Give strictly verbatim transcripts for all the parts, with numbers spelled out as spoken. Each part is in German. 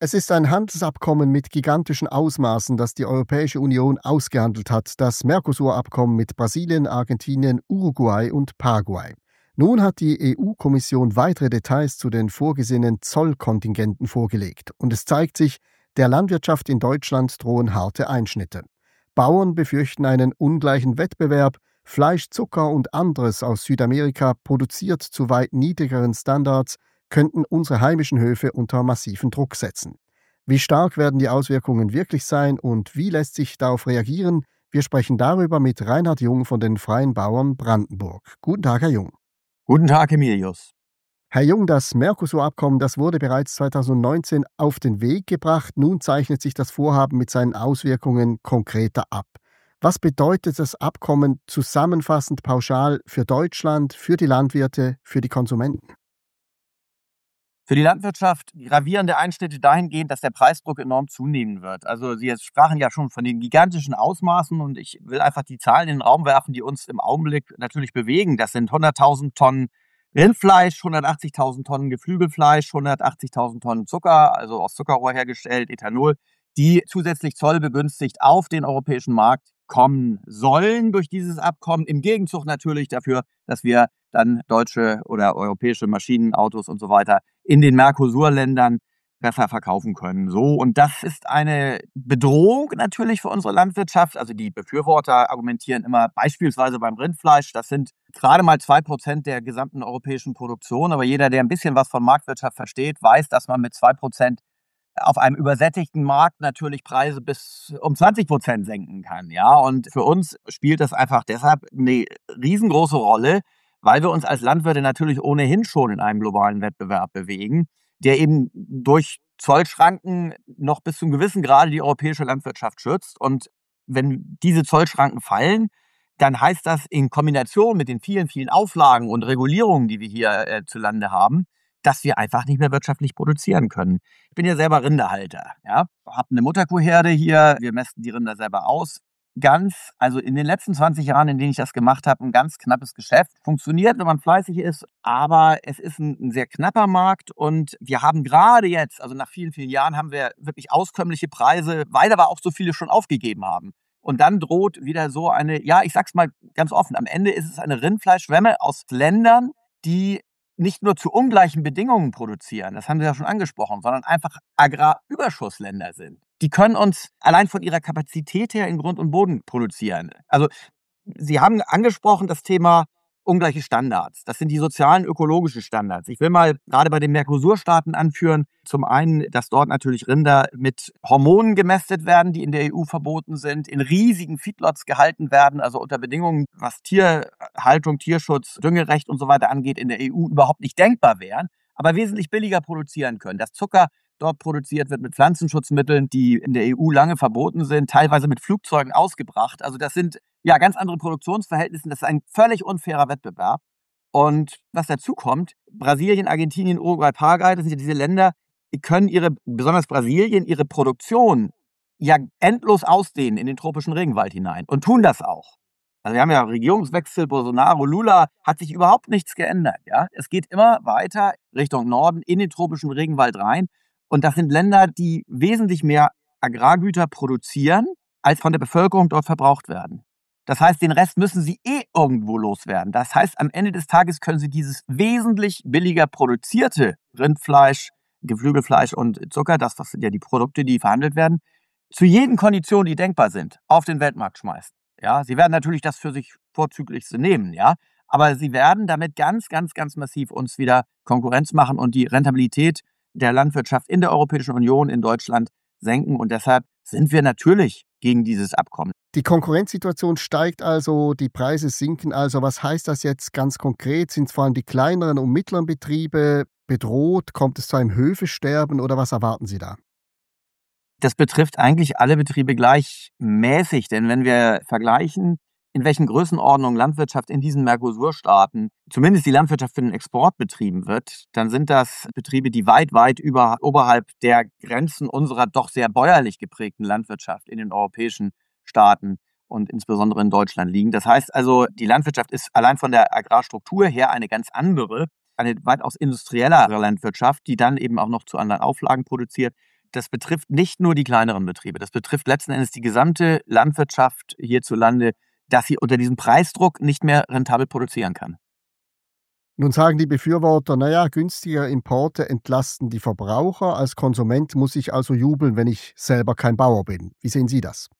Es ist ein Handelsabkommen mit gigantischen Ausmaßen, das die Europäische Union ausgehandelt hat, das Mercosur-Abkommen mit Brasilien, Argentinien, Uruguay und Paraguay. Nun hat die E U-Kommission weitere Details zu den vorgesehenen Zollkontingenten vorgelegt. Und es zeigt sich, der Landwirtschaft in Deutschland drohen harte Einschnitte. Bauern befürchten einen ungleichen Wettbewerb. Fleisch, Zucker und anderes aus Südamerika, produziert zu weit niedrigeren Standards, könnten unsere heimischen Höfe unter massiven Druck setzen. Wie stark werden die Auswirkungen wirklich sein und wie lässt sich darauf reagieren? Wir sprechen darüber mit Reinhard Jung von den Freien Bauern Brandenburg. Guten Tag, Herr Jung. Guten Tag, Emilius. Herr Jung, das Mercosur-Abkommen, das wurde bereits zweitausendneunzehn auf den Weg gebracht. Nun zeichnet sich das Vorhaben mit seinen Auswirkungen konkreter ab. Was bedeutet das Abkommen zusammenfassend pauschal für Deutschland, für die Landwirte, für die Konsumenten? Für die Landwirtschaft gravierende Einschnitte dahingehend, dass der Preisdruck enorm zunehmen wird. Also Sie sprachen ja schon von den gigantischen Ausmaßen und ich will einfach die Zahlen in den Raum werfen, die uns im Augenblick natürlich bewegen. Das sind hunderttausend Tonnen Rindfleisch, hundertachtzigtausend Tonnen Geflügelfleisch, hundertachtzigtausend Tonnen Zucker, also aus Zuckerrohr hergestellt, Ethanol, die zusätzlich zollbegünstigt auf den europäischen Markt kommen sollen durch dieses Abkommen. Im Gegenzug natürlich dafür, dass wir dann deutsche oder europäische Maschinen, Autos und so weiter in den Mercosur-Ländern besser verkaufen können. So, und das ist eine Bedrohung natürlich für unsere Landwirtschaft. Also die Befürworter argumentieren immer beispielsweise beim Rindfleisch, das sind gerade mal zwei Prozent der gesamten europäischen Produktion. Aber jeder, der ein bisschen was von Marktwirtschaft versteht, weiß, dass man mit zwei Prozent auf einem übersättigten Markt natürlich Preise bis um zwanzig Prozent senken kann. Ja, und für uns spielt das einfach deshalb eine riesengroße Rolle, weil wir uns als Landwirte natürlich ohnehin schon in einem globalen Wettbewerb bewegen, der eben durch Zollschranken noch bis zu einem gewissen Grade die europäische Landwirtschaft schützt. Und wenn diese Zollschranken fallen, dann heißt das in Kombination mit den vielen, vielen Auflagen und Regulierungen, die wir hier äh, zu Lande haben, dass wir einfach nicht mehr wirtschaftlich produzieren können. Ich bin ja selber Rinderhalter, ja, habe eine Mutterkuhherde hier, wir mästen die Rinder selber aus. Ganz, also in den letzten zwanzig Jahren, in denen ich das gemacht habe, ein ganz knappes Geschäft. Funktioniert, wenn man fleißig ist, aber es ist ein, ein sehr knapper Markt und wir haben gerade jetzt, also nach vielen, vielen Jahren, haben wir wirklich auskömmliche Preise, weil aber auch so viele schon aufgegeben haben. Und dann droht wieder so eine, ja, ich sag's mal ganz offen, am Ende ist es eine Rindfleischschwemme aus Ländern, die nicht nur zu ungleichen Bedingungen produzieren, das haben Sie ja schon angesprochen, sondern einfach Agrarüberschussländer sind. Die können uns allein von ihrer Kapazität her in Grund und Boden produzieren. Also Sie haben angesprochen das Thema ungleiche Standards. Das sind die sozialen, ökologischen Standards. Ich will mal gerade bei den Mercosur-Staaten anführen, zum einen, dass dort natürlich Rinder mit Hormonen gemästet werden, die in der E U verboten sind, in riesigen Feedlots gehalten werden, also unter Bedingungen, was Tierhaltung, Tierschutz, Düngerecht und so weiter angeht, in der E U überhaupt nicht denkbar wären, aber wesentlich billiger produzieren können. Das Zucker dort produziert wird mit Pflanzenschutzmitteln, die in der E U lange verboten sind, teilweise mit Flugzeugen ausgebracht. Also das sind ja ganz andere Produktionsverhältnisse. Das ist ein völlig unfairer Wettbewerb. Und was dazu kommt, Brasilien, Argentinien, Uruguay, Paraguay, das sind ja diese Länder, die können ihre, besonders Brasilien, ihre Produktion ja endlos ausdehnen in den tropischen Regenwald hinein und tun das auch. Also wir haben ja Regierungswechsel, Bolsonaro, Lula, hat sich überhaupt nichts geändert. Ja? Es geht immer weiter Richtung Norden in den tropischen Regenwald rein. Und das sind Länder, die wesentlich mehr Agrargüter produzieren, als von der Bevölkerung dort verbraucht werden. Das heißt, den Rest müssen sie eh irgendwo loswerden. Das heißt, am Ende des Tages können sie dieses wesentlich billiger produzierte Rindfleisch, Geflügelfleisch und Zucker, das, das sind ja die Produkte, die verhandelt werden, zu jeden Konditionen, die denkbar sind, auf den Weltmarkt schmeißen. Ja, sie werden natürlich das für sich Vorzüglichste nehmen, ja, aber sie werden damit ganz, ganz, ganz massiv uns wieder Konkurrenz machen und die Rentabilität der Landwirtschaft in der Europäischen Union, in Deutschland senken. Und deshalb sind wir natürlich gegen dieses Abkommen. Die Konkurrenzsituation steigt also, die Preise sinken also. Was heißt das jetzt ganz konkret? Sind vor allem die kleineren und mittleren Betriebe bedroht? Kommt es zu einem Höfesterben oder was erwarten Sie da? Das betrifft eigentlich alle Betriebe gleichmäßig, denn wenn wir vergleichen, in welchen Größenordnungen Landwirtschaft in diesen Mercosur-Staaten, zumindest die Landwirtschaft für den Export betrieben wird, dann sind das Betriebe, die weit, weit über, oberhalb der Grenzen unserer doch sehr bäuerlich geprägten Landwirtschaft in den europäischen Staaten und insbesondere in Deutschland liegen. Das heißt also, die Landwirtschaft ist allein von der Agrarstruktur her eine ganz andere, eine weitaus industriellere Landwirtschaft, die dann eben auch noch zu anderen Auflagen produziert. das betrifft nicht nur die kleineren Betriebe, das betrifft letzten Endes die gesamte Landwirtschaft hierzulande, dass sie unter diesem Preisdruck nicht mehr rentabel produzieren kann. Nun sagen die Befürworter, naja, günstige Importe entlasten die Verbraucher. Als Konsument muss ich also jubeln, wenn ich selber kein Bauer bin. Wie sehen Sie das?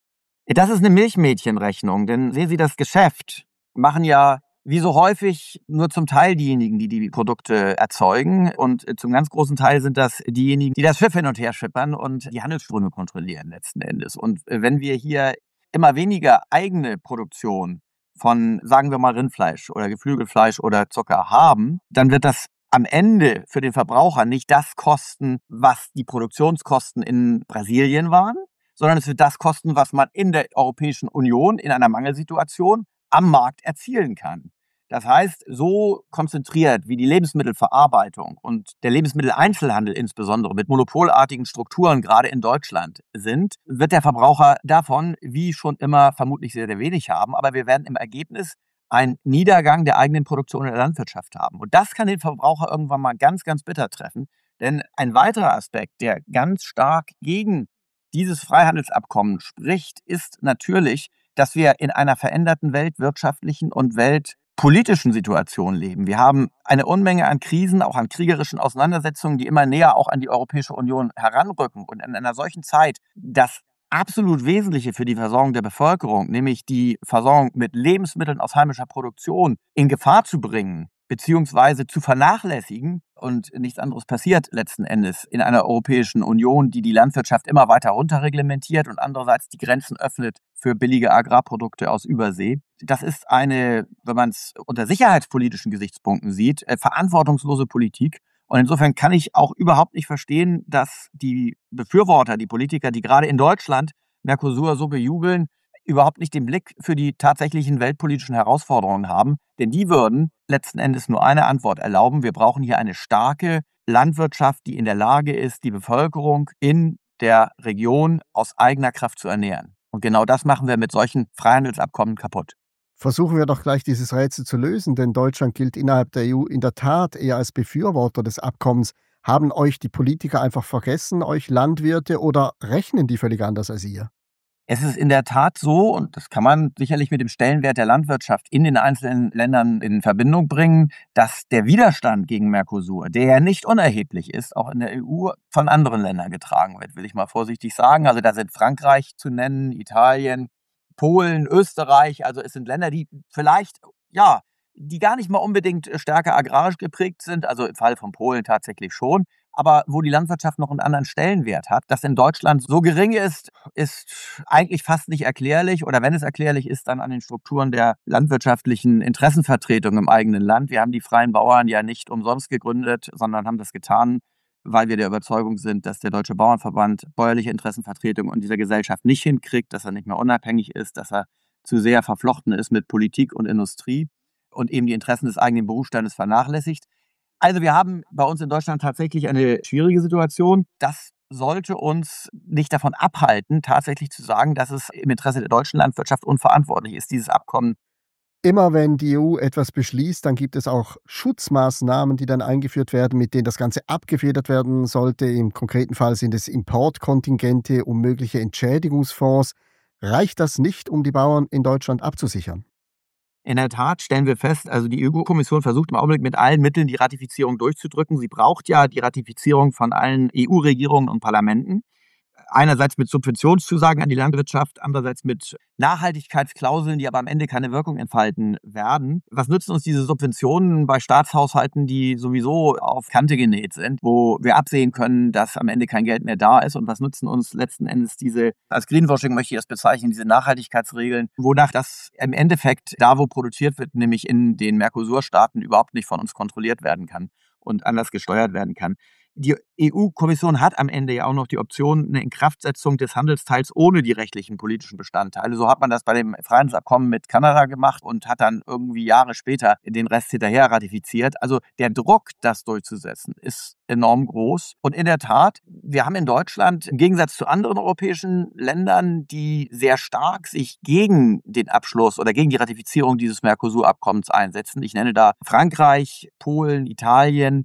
Das ist eine Milchmädchenrechnung, denn sehen Sie, das Geschäft machen ja wie so häufig nur zum Teil diejenigen, die die Produkte erzeugen. Und zum ganz großen Teil sind das diejenigen, die das Schiff hin und her schippern und die Handelsströme kontrollieren letzten Endes. Und wenn wir hier immer weniger eigene Produktion von, sagen wir mal, Rindfleisch oder Geflügelfleisch oder Zucker haben, dann wird das am Ende für den Verbraucher nicht das kosten, was die Produktionskosten in Brasilien waren, sondern es wird das kosten, was man in der Europäischen Union in einer Mangelsituation am Markt erzielen kann. Das heißt, so konzentriert wie die Lebensmittelverarbeitung und der Lebensmitteleinzelhandel insbesondere mit monopolartigen Strukturen gerade in Deutschland sind, wird der Verbraucher davon wie schon immer vermutlich sehr, sehr wenig haben. Aber wir werden im Ergebnis einen Niedergang der eigenen Produktion in der Landwirtschaft haben. Und das kann den Verbraucher irgendwann mal ganz, ganz bitter treffen. Denn ein weiterer Aspekt, der ganz stark gegen dieses Freihandelsabkommen spricht, ist natürlich, dass wir in einer veränderten weltwirtschaftlichen und weltpolitischen Situation leben. Wir haben eine Unmenge an Krisen, auch an kriegerischen Auseinandersetzungen, die immer näher auch an die Europäische Union heranrücken. Und in einer solchen Zeit das absolut Wesentliche für die Versorgung der Bevölkerung, nämlich die Versorgung mit Lebensmitteln aus heimischer Produktion, in Gefahr zu bringen, beziehungsweise zu vernachlässigen, und nichts anderes passiert letzten Endes in einer Europäischen Union, die die Landwirtschaft immer weiter runterreglementiert und andererseits die Grenzen öffnet für billige Agrarprodukte aus Übersee. Das ist eine, wenn man es unter sicherheitspolitischen Gesichtspunkten sieht, verantwortungslose Politik. Und insofern kann ich auch überhaupt nicht verstehen, dass die Befürworter, die Politiker, die gerade in Deutschland Mercosur so bejubeln, überhaupt nicht den Blick für die tatsächlichen weltpolitischen Herausforderungen haben. Denn die würden letzten Endes nur eine Antwort erlauben. Wir brauchen hier eine starke Landwirtschaft, die in der Lage ist, die Bevölkerung in der Region aus eigener Kraft zu ernähren. Und genau das machen wir mit solchen Freihandelsabkommen kaputt. Versuchen wir doch gleich dieses Rätsel zu lösen, denn Deutschland gilt innerhalb der E U in der Tat eher als Befürworter des Abkommens. Haben euch die Politiker einfach vergessen, euch Landwirte, oder rechnen die völlig anders als ihr? Es ist in der Tat so, und das kann man sicherlich mit dem Stellenwert der Landwirtschaft in den einzelnen Ländern in Verbindung bringen, dass der Widerstand gegen Mercosur, der ja nicht unerheblich ist, auch in der E U von anderen Ländern getragen wird, will ich mal vorsichtig sagen. Also da sind Frankreich zu nennen, Italien, Polen, Österreich. Also es sind Länder, die vielleicht, ja, die gar nicht mal unbedingt stärker agrarisch geprägt sind, also im Fall von Polen tatsächlich schon, aber wo die Landwirtschaft noch einen anderen Stellenwert hat. Dass in Deutschland so gering ist, ist eigentlich fast nicht erklärlich, oder wenn es erklärlich ist, dann an den Strukturen der landwirtschaftlichen Interessenvertretung im eigenen Land. Wir haben die Freien Bauern ja nicht umsonst gegründet, sondern haben das getan, weil wir der Überzeugung sind, dass der Deutsche Bauernverband bäuerliche Interessenvertretung in dieser Gesellschaft nicht hinkriegt, dass er nicht mehr unabhängig ist, dass er zu sehr verflochten ist mit Politik und Industrie und eben die Interessen des eigenen Berufsstandes vernachlässigt. Also wir haben bei uns in Deutschland tatsächlich eine schwierige Situation. Das sollte uns nicht davon abhalten, tatsächlich zu sagen, dass es im Interesse der deutschen Landwirtschaft unverantwortlich ist, dieses Abkommen. Immer wenn die E U etwas beschließt, dann gibt es auch Schutzmaßnahmen, die dann eingeführt werden, mit denen das Ganze abgefedert werden sollte. Im konkreten Fall sind es Importkontingente und mögliche Entschädigungsfonds. Reicht das nicht, um die Bauern in Deutschland abzusichern? In der Tat stellen wir fest, also die E U-Kommission versucht im Augenblick mit allen Mitteln die Ratifizierung durchzudrücken. Sie braucht ja die Ratifizierung von allen E U-Regierungen und Parlamenten. Einerseits mit Subventionszusagen an die Landwirtschaft, andererseits mit Nachhaltigkeitsklauseln, die aber am Ende keine Wirkung entfalten werden. Was nützen uns diese Subventionen bei Staatshaushalten, die sowieso auf Kante genäht sind, wo wir absehen können, dass am Ende kein Geld mehr da ist? Und was nützen uns letzten Endes diese, als Greenwashing möchte ich das bezeichnen, diese Nachhaltigkeitsregeln, wonach das im Endeffekt da, wo produziert wird, nämlich in den Mercosur-Staaten, überhaupt nicht von uns kontrolliert werden kann und anders gesteuert werden kann. Die E U-Kommission hat am Ende ja auch noch die Option, eine Inkraftsetzung des Handelsteils ohne die rechtlichen politischen Bestandteile. So hat man das bei dem Freihandelsabkommen mit Kanada gemacht und hat dann irgendwie Jahre später den Rest hinterher ratifiziert. Also der Druck, das durchzusetzen, ist enorm groß. Und in der Tat, wir haben in Deutschland im Gegensatz zu anderen europäischen Ländern, die sehr stark sich gegen den Abschluss oder gegen die Ratifizierung dieses Mercosur-Abkommens einsetzen. Ich nenne da Frankreich, Polen, Italien,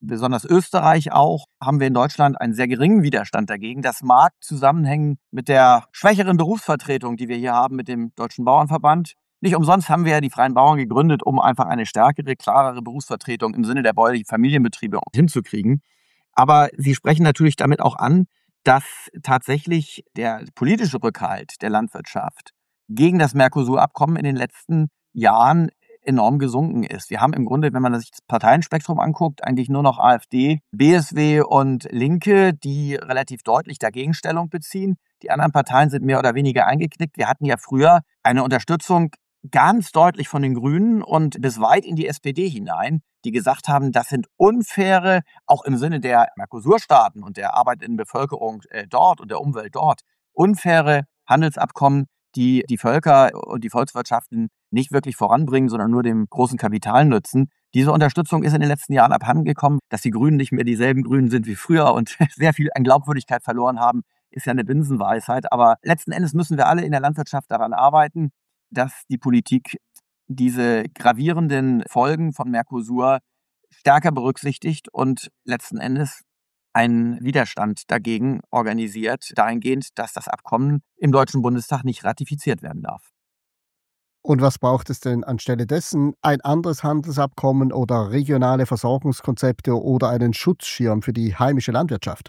besonders Österreich auch, haben wir in Deutschland einen sehr geringen Widerstand dagegen. Das mag zusammenhängen mit der schwächeren Berufsvertretung, die wir hier haben mit dem Deutschen Bauernverband. Nicht umsonst haben wir ja die Freien Bauern gegründet, um einfach eine stärkere, klarere Berufsvertretung im Sinne der bäuerlichen Familienbetriebe hinzukriegen. Aber Sie sprechen natürlich damit auch an, dass tatsächlich der politische Rückhalt der Landwirtschaft gegen das Mercosur-Abkommen in den letzten Jahren enorm gesunken ist. Wir haben im Grunde, wenn man sich das Parteienspektrum anguckt, eigentlich nur noch AfD, B S W und Linke, die relativ deutlich dagegen Stellung beziehen. Die anderen Parteien sind mehr oder weniger eingeknickt. Wir hatten ja früher eine Unterstützung ganz deutlich von den Grünen und bis weit in die S P D hinein, die gesagt haben, das sind unfaire, auch im Sinne der Mercosur-Staaten und der arbeitenden Bevölkerung äh, dort und der Umwelt dort, unfaire Handelsabkommen, die die Völker und die Volkswirtschaften nicht wirklich voranbringen, sondern nur dem großen Kapital nützen. Diese Unterstützung ist in den letzten Jahren abhandengekommen. Dass die Grünen nicht mehr dieselben Grünen sind wie früher und sehr viel an Glaubwürdigkeit verloren haben, ist ja eine Binsenweisheit. Aber letzten Endes müssen wir alle in der Landwirtschaft daran arbeiten, dass die Politik diese gravierenden Folgen von Mercosur stärker berücksichtigt und letzten Endes einen Widerstand dagegen organisiert, dahingehend, dass das Abkommen im Deutschen Bundestag nicht ratifiziert werden darf. Und was braucht es denn anstelle dessen? Ein anderes Handelsabkommen oder regionale Versorgungskonzepte oder einen Schutzschirm für die heimische Landwirtschaft?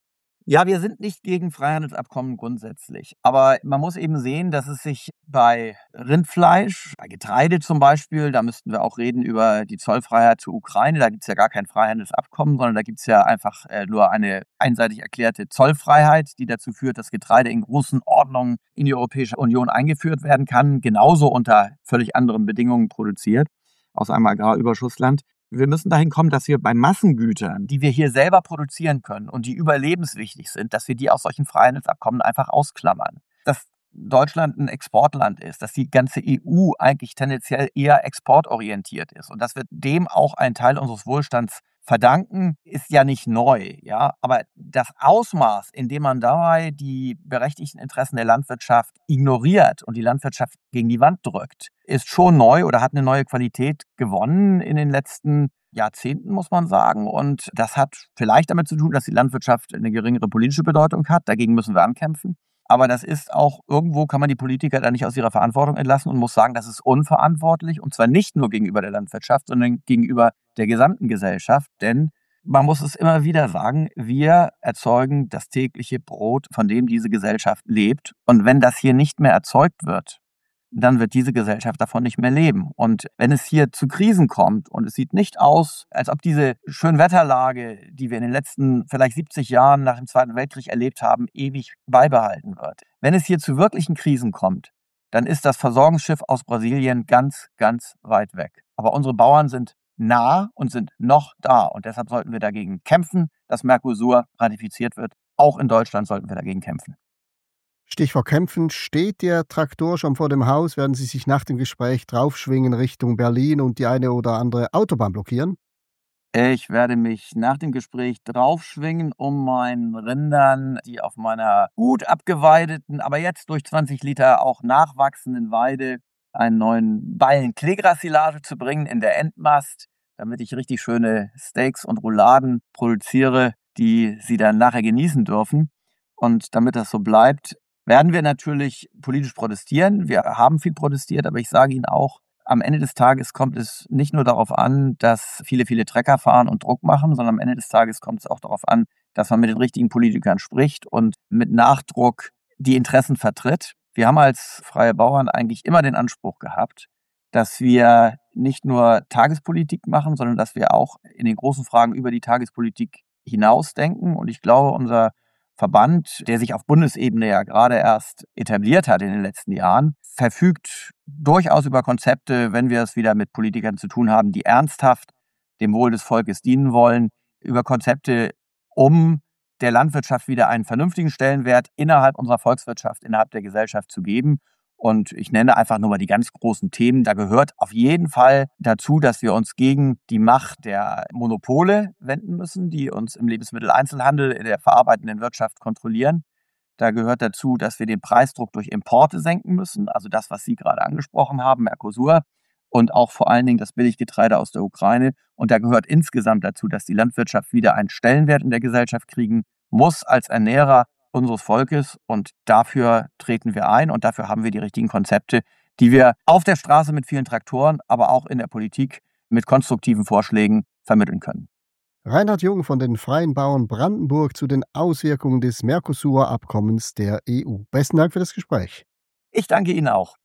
Ja, wir sind nicht gegen Freihandelsabkommen grundsätzlich. Aber man muss eben sehen, dass es sich bei Rindfleisch, bei Getreide zum Beispiel, da müssten wir auch reden über die Zollfreiheit zur Ukraine. Da gibt es ja gar kein Freihandelsabkommen, sondern da gibt es ja einfach äh, nur eine einseitig erklärte Zollfreiheit, die dazu führt, dass Getreide in großen Ordnungen in die Europäische Union eingeführt werden kann, genauso unter völlig anderen Bedingungen produziert, aus einem Agrarüberschussland. Wir müssen dahin kommen, dass wir bei Massengütern, die wir hier selber produzieren können und die überlebenswichtig sind, dass wir die aus solchen Freihandelsabkommen einfach ausklammern. Dass Deutschland ein Exportland ist, dass die ganze E U eigentlich tendenziell eher exportorientiert ist und dass wir dem auch einen Teil unseres Wohlstands verdanken, ist ja nicht neu, ja. Aber das Ausmaß, in dem man dabei die berechtigten Interessen der Landwirtschaft ignoriert und die Landwirtschaft gegen die Wand drückt, ist schon neu oder hat eine neue Qualität gewonnen in den letzten Jahrzehnten, muss man sagen. Und das hat vielleicht damit zu tun, dass die Landwirtschaft eine geringere politische Bedeutung hat. Dagegen müssen wir ankämpfen. Aber das ist auch, irgendwo kann man die Politiker da nicht aus ihrer Verantwortung entlassen und muss sagen, das ist unverantwortlich. Und zwar nicht nur gegenüber der Landwirtschaft, sondern gegenüber der gesamten Gesellschaft. Denn man muss es immer wieder sagen, wir erzeugen das tägliche Brot, von dem diese Gesellschaft lebt. Und wenn das hier nicht mehr erzeugt wird, dann wird diese Gesellschaft davon nicht mehr leben. Und wenn es hier zu Krisen kommt und es sieht nicht aus, als ob diese Schönwetterlage, die wir in den letzten vielleicht siebzig Jahren nach dem Zweiten Weltkrieg erlebt haben, ewig beibehalten wird. Wenn es hier zu wirklichen Krisen kommt, dann ist das Versorgungsschiff aus Brasilien ganz, ganz weit weg. Aber unsere Bauern sind nah und sind noch da. Und deshalb sollten wir dagegen kämpfen, dass Mercosur ratifiziert wird. Auch in Deutschland sollten wir dagegen kämpfen. Stichwort Kämpfen. Steht der Traktor schon vor dem Haus? Werden Sie sich nach dem Gespräch draufschwingen Richtung Berlin und die eine oder andere Autobahn blockieren? Ich werde mich nach dem Gespräch draufschwingen, um meinen Rindern, die auf meiner gut abgeweideten, aber jetzt durch zwanzig Liter auch nachwachsenden Weide, einen neuen Ballen Kleegras-Silage zu bringen in der Endmast, damit ich richtig schöne Steaks und Rouladen produziere, die sie dann nachher genießen dürfen. Und damit das so bleibt, werden wir natürlich politisch protestieren. Wir haben viel protestiert, aber ich sage Ihnen auch, am Ende des Tages kommt es nicht nur darauf an, dass viele, viele Trecker fahren und Druck machen, sondern am Ende des Tages kommt es auch darauf an, dass man mit den richtigen Politikern spricht und mit Nachdruck die Interessen vertritt. Wir haben als Freie Bauern eigentlich immer den Anspruch gehabt, dass wir nicht nur Tagespolitik machen, sondern dass wir auch in den großen Fragen über die Tagespolitik hinausdenken. Und ich glaube, unser Verband, der sich auf Bundesebene ja gerade erst etabliert hat in den letzten Jahren, verfügt durchaus über Konzepte, wenn wir es wieder mit Politikern zu tun haben, die ernsthaft dem Wohl des Volkes dienen wollen, über Konzepte, um der Landwirtschaft wieder einen vernünftigen Stellenwert innerhalb unserer Volkswirtschaft, innerhalb der Gesellschaft zu geben. Und ich nenne einfach nur mal die ganz großen Themen. Da gehört auf jeden Fall dazu, dass wir uns gegen die Macht der Monopole wenden müssen, die uns im Lebensmitteleinzelhandel, in der verarbeitenden Wirtschaft kontrollieren. Da gehört dazu, dass wir den Preisdruck durch Importe senken müssen, also das, was Sie gerade angesprochen haben, Mercosur. und auch vor allen Dingen das Billiggetreide aus der Ukraine. Und da gehört insgesamt dazu, dass die Landwirtschaft wieder einen Stellenwert in der Gesellschaft kriegen muss als Ernährer unseres Volkes. Und dafür treten wir ein und dafür haben wir die richtigen Konzepte, die wir auf der Straße mit vielen Traktoren, aber auch in der Politik mit konstruktiven Vorschlägen vermitteln können. Reinhard Jung von den Freien Bauern Brandenburg zu den Auswirkungen des Mercosur-Abkommens der E U. Besten Dank für das Gespräch. Ich danke Ihnen auch.